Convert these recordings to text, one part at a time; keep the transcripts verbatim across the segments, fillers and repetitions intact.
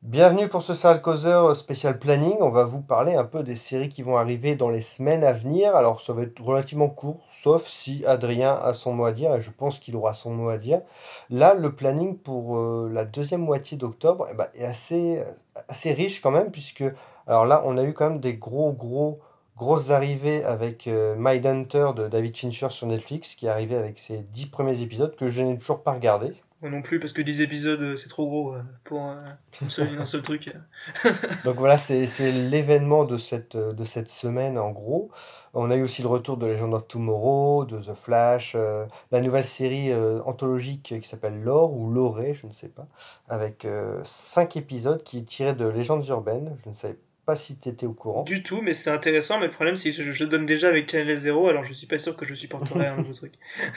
Bienvenue pour ce Serial Causeur spécial planning. On va vous parler un peu des séries qui vont arriver dans les semaines à venir. Alors, ça va être relativement court, sauf si Adrien a son mot à dire, et je pense qu'il aura son mot à dire. Là, le planning pour euh, la deuxième moitié d'octobre eh ben, est assez, assez riche quand même, puisque, alors là, on a eu quand même des gros, gros, grosses arrivées avec euh, Mindhunter de David Fincher sur Netflix, qui est arrivé avec ses dix premiers épisodes que je n'ai toujours pas regardé. Moi non plus, parce que dix épisodes, euh, c'est trop gros euh, pour euh, une seule, un seul truc. Donc voilà, c'est c'est l'événement de cette, euh, de cette semaine en gros. On a eu aussi le retour de Legend of Tomorrow, de The Flash, euh, la nouvelle série euh, anthologique qui s'appelle Lore ou Loré, je ne sais pas, avec euh, cinq épisodes qui est tiré de légendes urbaines. Je ne savais pas si tu étais au courant. Du tout, mais c'est intéressant. Mais le problème, c'est que je, je donne déjà avec Channel Zero, alors je suis pas sûr que je supporterai un nouveau truc.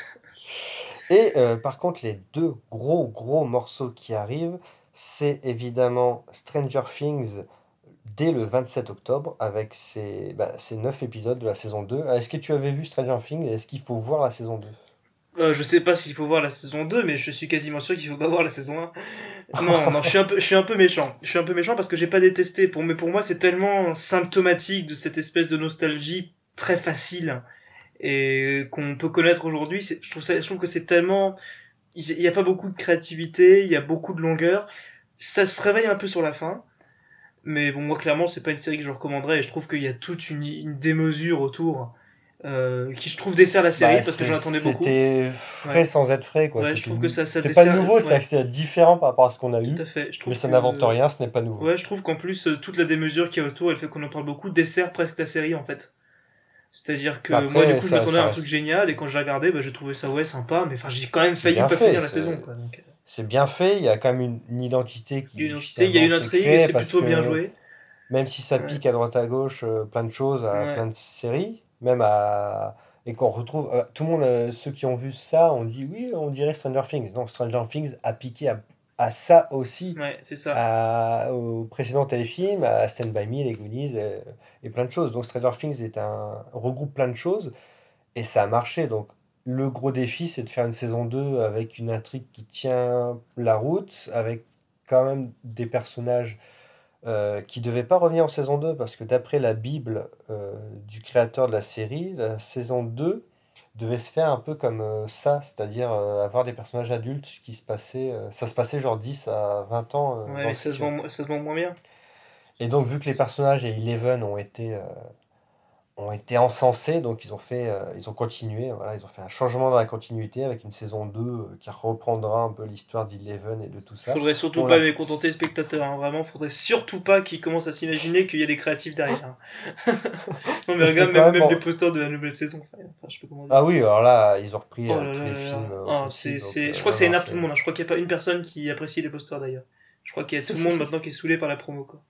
Et euh, par contre, les deux gros gros morceaux qui arrivent, c'est évidemment Stranger Things dès le vingt-sept octobre avec ses, bah, ses neuf épisodes de la saison deux. Est-ce que tu avais vu Stranger Things et est-ce qu'il faut voir la saison deux? Euh, je sais pas s'il faut voir la saison deux, mais je suis quasiment sûr qu'il faut pas voir la saison un. Non, non, je suis un peu, je suis un peu méchant. Je suis un peu méchant parce que j'ai pas détesté. Pour, mais pour moi, c'est tellement symptomatique de cette espèce de nostalgie très facile et qu'on peut connaître aujourd'hui. c'est- Je trouve ça, je trouve que c'est tellement, il y a pas beaucoup de créativité, il y a beaucoup de longueur. Ça se réveille un peu sur la fin. Mais bon, moi, clairement, c'est pas une série que je recommanderais. Et je trouve qu'il y a toute une, une démesure autour euh, qui, je trouve, dessert la Bah, série parce que c'est- j'en attendais beaucoup. c'était Ouais, frais sans être frais, quoi. ouais, je C'était, trouve que ça, ça c'est pas dessert. nouveau, c'est Ouais, c'est différent par rapport à ce qu'on a tout eu, à fait. Je mais trouve ça n'invente que. rien, ce n'est pas nouveau. Ouais, je trouve qu'en plus, euh, toute la démesure qu'il y a autour, elle fait qu'on en parle beaucoup, dessert presque la série en fait. C'est-à-dire Mais que moi, du après, coup, je ça, m'attendais à ça un truc reste, génial et quand j'ai regardé, bah, j'ai trouvé ça ouais sympa, mais enfin, j'ai quand même c'est failli bien pas finir fait, la saison c'est quoi. Donc, euh, c'est bien fait. Il y a quand même une, une identité il y a une qui identité, il y a finalement une s'est intrigue et créée c'est parce plutôt bien que joué. même si ça Ouais, pique à droite à gauche, euh, plein de choses à plein ouais. de séries, même à et qu'on retrouve euh, tout le monde, euh, ceux qui ont vu ça, on dit oui, on dirait Stranger Things. Non, Stranger Things a piqué à, à ça aussi, Ouais, c'est ça. à, au précédent téléfilm, à Stand By Me, les Goonies euh, et plein de choses. Donc Stranger Things est un regroupe plein de choses et ça a marché. Donc le gros défi, c'est de faire une saison deux avec une intrigue qui tient la route, avec quand même des personnages euh, qui devait pas revenir en saison deux parce que d'après la Bible euh, du créateur de la série, la saison deux devait se faire un peu comme euh, ça, c'est-à-dire euh, avoir des personnages adultes qui se passaient, euh, ça se passait genre dix à vingt ans euh, Ouais, dans mais le ça se futur. vend, ça se vend moins bien. Et donc vu que les personnages et Eleven ont été, euh, ont été encensés, donc ils ont fait, euh, ils ont continué, voilà, ils ont fait un changement dans la continuité avec une saison deux euh, qui reprendra un peu l'histoire d'Eleven et de tout ça. Faudrait surtout Bon, pas la, mécontenter les spectateurs, hein. Vraiment, faudrait surtout pas qu'ils commencent à s'imaginer qu'il y a des créatifs derrière. Non mais c'est regarde, quand même, même même les bon. posters de la nouvelle saison. Enfin, enfin, je sais pas comment dire. Ah oui, alors là, ils ont repris Oh euh, là tous là les là films là. euh, Ah, c'est, possibles, donc c'est... Je euh, crois que non, ça non, énerve tout le c'est... monde, hein. Je crois qu'il n'y a pas une personne qui apprécie les posters d'ailleurs. Je crois qu'il y a tout le monde maintenant qui est saoulé par la promo, quoi.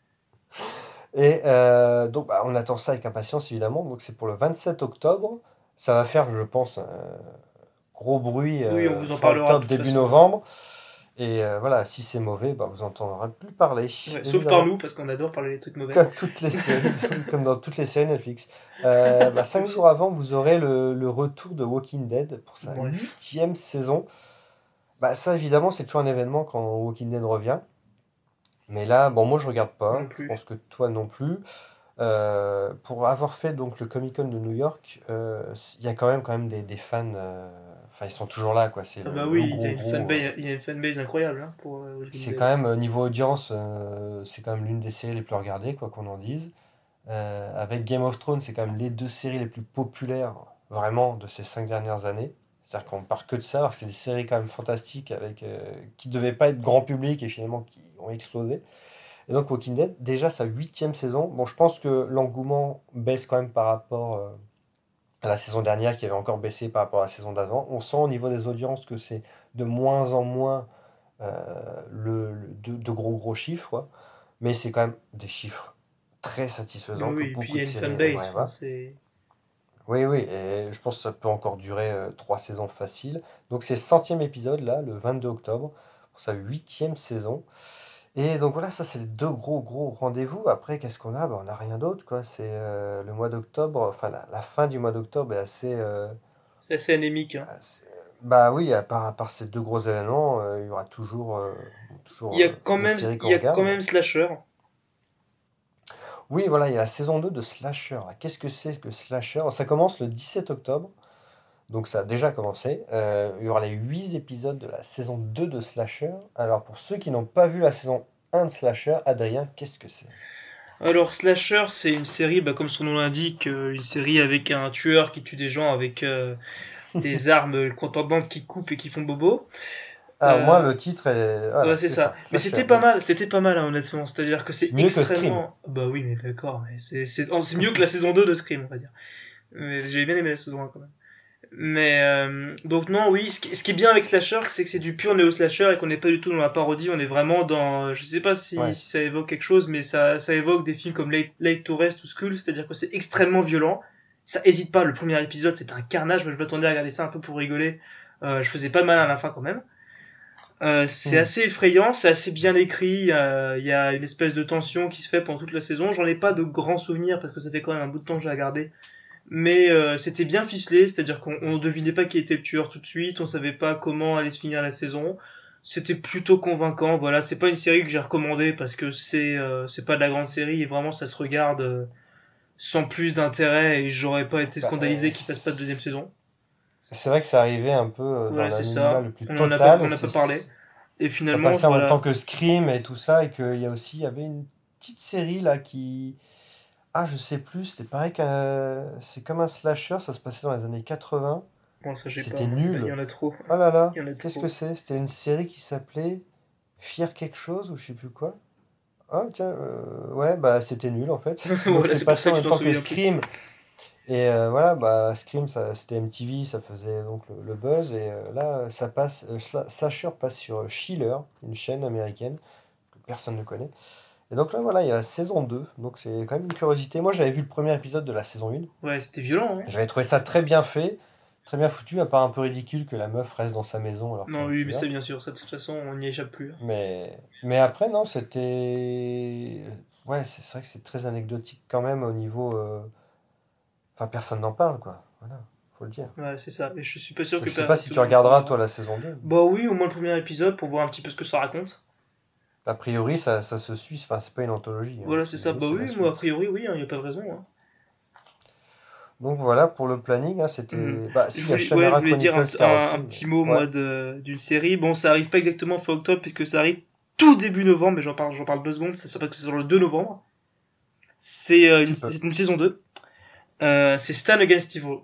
Et euh, donc, bah, on attend ça avec impatience, évidemment. Donc, c'est pour le vingt-sept octobre. Ça va faire, je pense, un gros bruit Oui, on euh, vous en fin parlera de octobre, toute début façon. novembre. Et euh, voilà, si c'est mauvais, bah, vous n'entendrez plus parler, Ouais, sauf par évidemment. nous, parce qu'on adore parler des trucs mauvais. Comme toutes les séries, comme dans toutes les séries Netflix. Euh, bah, cinq Oui. jours avant, vous aurez le, le retour de Walking Dead pour sa Bref. huitième saison. Bah, ça, évidemment, c'est toujours un événement quand Walking Dead revient. Mais là, bon, moi je regarde Moi non pas, je plus. pense que toi non plus. Euh, pour avoir fait donc le Comic Con de New York, euh, il y a quand même, quand même des, des fans, euh, enfin ils sont toujours là quoi, c'est Ah le, bah le oui, il y a gros une gros. euh, fanbase, il y a une fanbase incroyable hein, pour euh, Walking c'est quand Dead. même euh, niveau audience, euh, c'est quand même l'une des séries les plus regardées, quoi qu'on en dise. Euh, avec Game of Thrones, c'est quand même les deux séries les plus populaires vraiment de ces cinq dernières années. C'est-à-dire qu'on parle que de ça, alors que c'est des séries quand même fantastiques avec, euh, qui devaient pas être grand public et finalement qui ont explosé. Et donc Walking Dead, déjà sa huitième saison. Bon, je pense que l'engouement baisse quand même par rapport euh, à la saison dernière, qui avait encore baissé par rapport à la saison d'avant. On sent au niveau des audiences que c'est de moins en moins euh, le, le- de, de gros gros chiffres, quoi. Mais c'est quand même des chiffres très Oui, satisfaisants que oui, et puis il beaucoup y de a une séries fanbase, aimeraient enfin avoir. c'est... Oui, oui, et je pense que ça peut encore durer euh, trois saisons faciles. Donc c'est le centième épisode, là, le vingt-deux octobre, pour sa huitième saison. Et donc voilà, ça c'est les deux gros gros rendez-vous. Après, qu'est-ce qu'on a? Ben, on n'a rien d'autre, quoi. C'est euh, le mois d'octobre, enfin la, la fin du mois d'octobre est assez, euh, C'est assez anémique, hein. assez- Bah oui, à part, à part ces deux gros événements, euh, il y aura toujours, euh, Il y toujours a euh, quand les même, séries il qu'on y a quand regarde. même Slasher. Oui, voilà, il y a la saison deux de Slasher. Qu'est-ce que c'est que Slasher? Ça commence le dix-sept octobre, donc ça a déjà commencé. Euh, il y aura les huit épisodes de la saison deux de Slasher. Alors pour ceux qui n'ont pas vu la saison un de Slasher, Adrien, qu'est-ce que c'est? Alors Slasher, c'est une série, bah, comme son nom l'indique, euh, une série avec un tueur qui tue des gens avec euh, des armes contendantes qui coupent et qui font bobo. Ah, au moins Euh, le titre est... ouais, Voilà, c'est c'est ça. ça, Mais Slasher. c'était pas Donc mal, c'était pas mal, hein, honnêtement. C'est-à-dire que c'est mieux que Scream. extrêmement. Bah oui, mais d'accord, mais c'est c'est oh, c'est mieux que la saison deux de Scream, on va dire. Mais j'ai bien aimé la saison un quand même. Mais euh, donc non, oui, ce qui, ce qui est bien avec Slasher, c'est que c'est du pur néo-slasher et qu'on n'est pas du tout dans la parodie, on est vraiment dans, je sais pas si, Ouais. si ça évoque quelque chose, mais ça, ça évoque des films comme Late, Late to Rest ou Skull, c'est-à-dire que c'est extrêmement violent, ça hésite pas, le premier épisode c'était un carnage, moi je m'attendais à regarder ça un peu pour rigoler, euh, je faisais pas de mal à la fin quand même. Euh, c'est Hmm. assez effrayant, c'est assez bien écrit, euh, il y a une espèce de tension qui se fait pendant toute la saison, j'en ai pas de grands souvenirs parce que ça fait quand même un bout de temps que j'ai regardé, mais euh, c'était bien ficelé, c'est-à-dire qu'on on devinait pas qui était le tueur tout de suite, on savait pas comment allait se finir la saison. C'était plutôt convaincant, voilà, c'est pas une série que j'ai recommandée parce que c'est euh, c'est pas de la grande série et vraiment ça se regarde euh, sans plus d'intérêt et j'aurais pas été Bah, euh, scandalisé qu'il fasse pas de deuxième c'est saison. c'est vrai que ça arrivait un peu euh, dans Voilà, c'est l'anonymat ça. le plus On en a pas total. on Et en a pas c'est parlé et ça finalement passait en même temps voilà. que Scream et tout ça, et qu'il y a aussi, il y avait une petite série là qui... Ah, je sais plus, c'était pareil qu'un... C'est comme un slasher, ça se passait dans les années quatre-vingts. Bon, ça j'ai pas C'était moi, il y en a- il y nul. en a trop. Oh là Il là, y en a qu'est-ce trop. que c'est? C'était une série qui s'appelait Fier quelque chose ou je sais plus quoi. Ah tiens, euh, ouais, bah c'était nul en fait. Donc Voilà, c'est c'est pour passé ça en que tu même t'en temps que souviens plus. Scream. Et euh, voilà, bah Scream, ça, c'était M T V, ça faisait donc le, le buzz. Et euh, là, ça passe, euh, Sla- Slasher passe sur euh, Chiller, une chaîne américaine que personne ne connaît. Et donc là, voilà, il y a la saison deux, donc c'est quand même une curiosité. Moi, j'avais vu le premier épisode de la saison un. Ouais, c'était violent, hein. J'avais trouvé ça très bien fait, très bien foutu, à part un peu ridicule que la meuf reste dans sa maison alors qu'il y Non, a un oui, mais tueur. c'est bien sûr, ça de toute façon, on n'y échappe plus. Mais, mais après, non, c'était... Ouais, c'est c'est vrai que c'est très anecdotique quand même au niveau... euh, Enfin, personne n'en parle, quoi. Voilà, faut le dire. Ouais, c'est ça. Et je suis pas sûr Je que, sais pas per- si que tu beaucoup le regarderas, toi, verront. la saison deux. Bah oui, au moins le premier épisode pour voir un petit peu ce que ça raconte. A priori, ça, ça se suit, enfin, c'est pas une anthologie, hein. A Voilà, c'est ça. priori, Bah c'est la oui, moi a suite. priori, oui, il n'y a pas de raison, hein. Donc voilà, pour le planning, hein, Mhm. c'était... Bah Je si, il y a voulais, ouais, je Shannara voulais dire un, Chronicles qui a un- un repris, mais... petit mot, moi, Ouais, de, d'une série. Bon, ça arrive pas exactement fin octobre, puisque ça arrive tout début novembre, mais j'en parle, j'en parle deux secondes, ça se passe que c'est sur le deux novembre. C'est euh, une, tu peux. c'est une saison deux. Euh, c'est Stan Against Evil.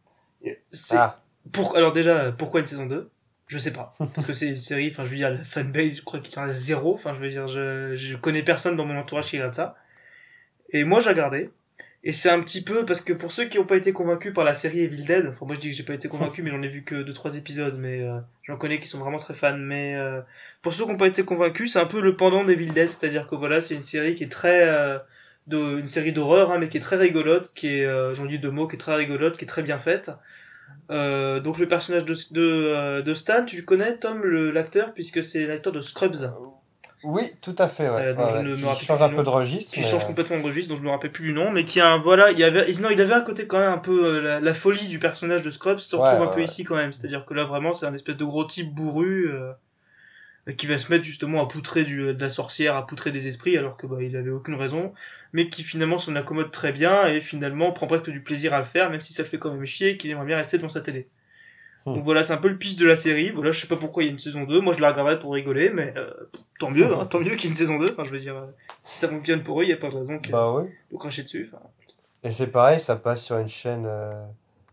C'est Ah, pour alors déjà pourquoi une saison deux. Je sais pas parce que c'est une série, enfin je veux dire la fanbase, je crois qu'il y en a zéro, enfin je veux dire je je connais personne dans mon entourage qui regarde ça. Et moi j'ai regardé et c'est un petit peu parce que pour ceux qui n'ont pas été convaincus par la série Evil Dead, enfin moi je dis que j'ai pas été convaincu mais j'en ai vu que deux trois épisodes mais euh, j'en connais qui sont vraiment très fans mais euh, pour ceux qui n'ont pas été convaincus, c'est un peu le pendant d'Evil Dead, c'est-à-dire que voilà, c'est une série qui est très euh, de, une série d'horreur hein, mais qui est très rigolote, qui est euh, j'en dis deux mots, qui est très rigolote, qui est très bien faite. Euh, donc le personnage de, de, euh, de Stan, tu le connais, Tom, le- l'acteur, puisque c'est l'acteur de Scrubs, euh, oui, tout à fait, ouais. euh, dont Ouais, je ouais. ne me Qui rappelle plus change du un peu nom, de registre, qui mais... change euh, complètement de registre, dont je me rappelle plus du nom, mais qui a un, voilà, il y avait, non, il avait un côté quand même un peu, euh, la, la folie du personnage de Scrubs se Ouais, retrouve un ouais, peu ouais. ici quand même, c'est-à-dire que là vraiment c'est un espèce de gros type bourru, euh, qui va se mettre justement à poutrer du, de la sorcière, à poutrer des esprits, alors que bah, il avait aucune raison, mais qui finalement s'en accommode très bien et finalement prend presque du plaisir à le faire, même si ça le fait quand même chier et qu'il aimerait bien rester devant sa télé. Hmm. Donc voilà, c'est un peu le pitch de la série. Voilà, je sais pas pourquoi il y a une saison deux. Moi, je la regarderai pour rigoler, mais euh, tant mieux, hein, tant mieux qu'il y ait une saison deux. Enfin, je veux dire, euh, si ça fonctionne pour eux, il y a pas de raison que Bah oui. de cracher dessus. Enfin, Et c'est pareil, ça passe sur une chaîne euh,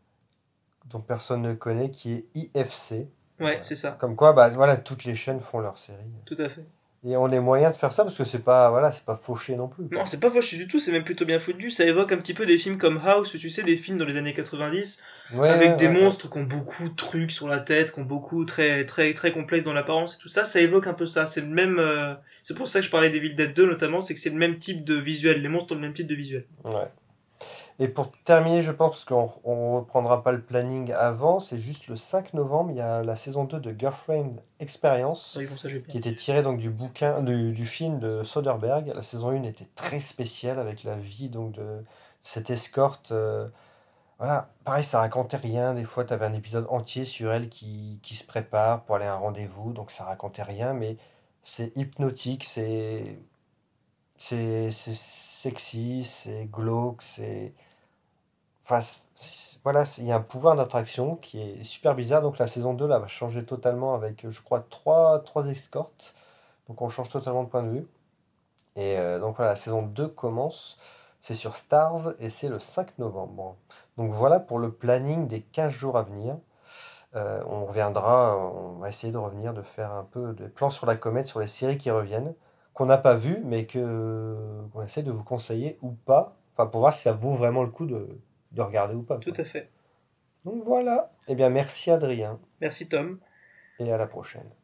dont personne ne connaît, qui est I F C. ouais, Voilà. c'est ça, Comme quoi, bah voilà, toutes les chaînes font leur série. tout à fait. Et on a moyen de faire ça parce que c'est pas, voilà, c'est pas fauché non plus, Non, quoi. c'est pas fauché du tout, c'est même plutôt bien foutu. Ça évoque un petit peu des films comme House, tu sais, des films dans les années quatre-vingt-dix, Ouais, avec ouais, des ouais, ouais. monstres qui ont beaucoup de trucs sur la tête, qui ont beaucoup très très très complexes dans l'apparence et tout ça. Ça évoque un peu ça. C'est le même. Euh, c'est pour ça que je parlais d'Evil Dead deux notamment, c'est que c'est le même type de visuel. Les monstres ont le même type de visuel. Ouais. Et pour terminer, je pense, parce qu'on on reprendra pas le planning avant, c'est juste le cinq novembre, il y a la saison deux de Girlfriend C'est Experience, vrai que bon, ça j'ai bien. qui était tirée donc du bouquin, du, du film de Soderbergh. La saison un était très spéciale avec la vie donc de cette escorte. euh, Voilà, pareil, ça racontait rien. Des fois, tu avais un épisode entier sur elle qui, qui se prépare pour aller à un rendez-vous, donc ça racontait rien, mais c'est hypnotique, c'est c'est c'est sexy, c'est glauque, c'est... Enfin, c'est- c'est- voilà, c'est- il y a un pouvoir d'attraction qui est super bizarre. Donc la saison deux là, va changer totalement avec, euh, je crois, trois, trois escortes. Donc on change totalement de point de vue. Et euh, donc voilà, la saison deux commence. C'est sur Stars et c'est le cinq novembre. Donc voilà pour le planning des quinze jours à venir. Euh, on reviendra, on va essayer de revenir, de faire un peu de plans sur la comète, sur les séries qui reviennent, qu'on n'a pas vues, mais que qu'on essaie de vous conseiller ou pas. Enfin, pour voir si ça vaut vraiment le coup de, de regarder ou pas, Tout quoi. à fait. Donc voilà. Eh bien, merci Adrien, Merci Tom. et à la prochaine.